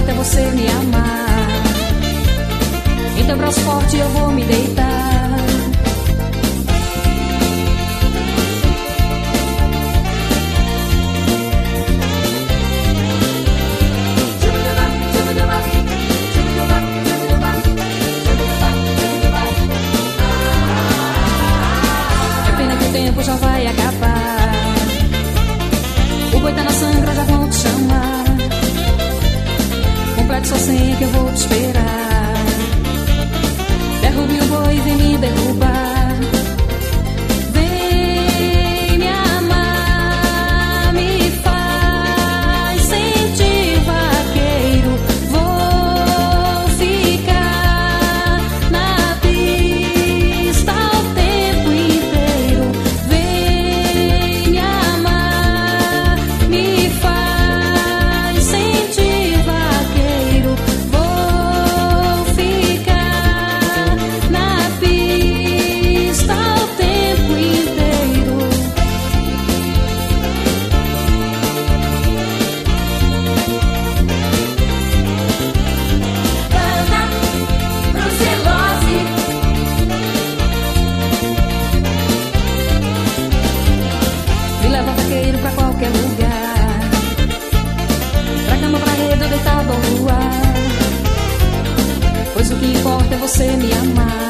importa é você me amar. Em teu braço forte eu vou me deitar. É pena que o tempo já vai acabar. O boi tá na sangra, já vão te chamar. Complete sua senha que eu vou te esperar. Derrube o boi e vem me derrubar. Vem me amar, me faz sentir vaqueiro. Vou ficar na pista o tempo inteiro. Vem me amar, me faz sentir vaqueiro. Vou ficar na pista o tempo inteiro. Ana Brucelose. Me leva vaqueiro pra qualquer lugar, pra cama, pra rede, deitado ao luar. Pois o que importa é você me amar.